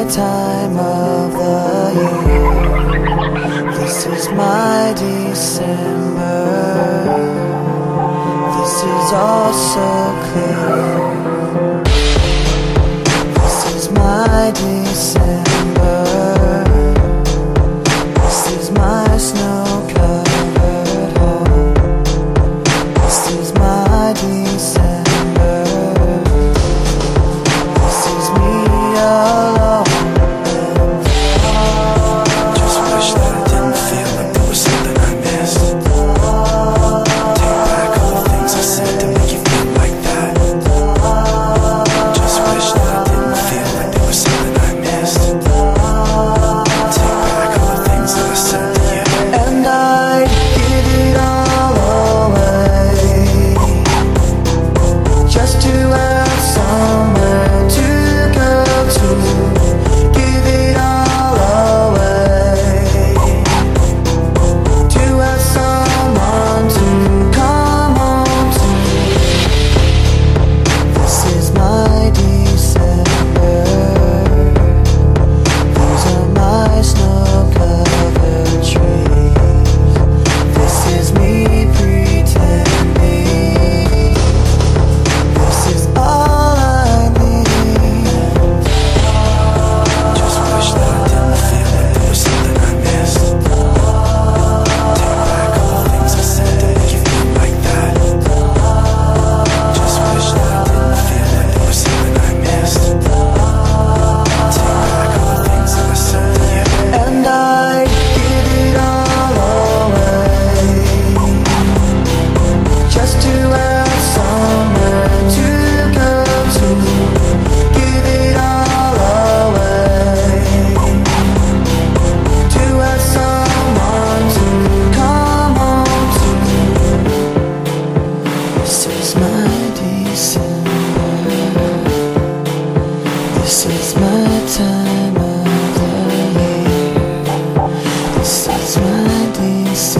time of the year. This is my December. This is all so clear. This is my December. This is my snow-covered home. This is my December. This is me alone. Just wish that I didn't feel like there was something I missed. Take back all the things I said to make you feel like that. Just wish that I didn't feel like there was something I missed. Take back all the things that I said to you. And I'd give it all away just to have somewhere to go to. Give it all away to have someone to come home to. This is my December. These are my snow-covered trees. This is me pretending. This is all I need. Just wish that I didn't feel like there was something I missed. Take back all the things I said to make you feel like that. Just wish that I didn't feel like there was something I missed. Take back all the things that I said to you. And I'd give it all away just to have somewhere to go to. Give it all away to have someone to come home to. This is my December. This is my time of the year. This is my December.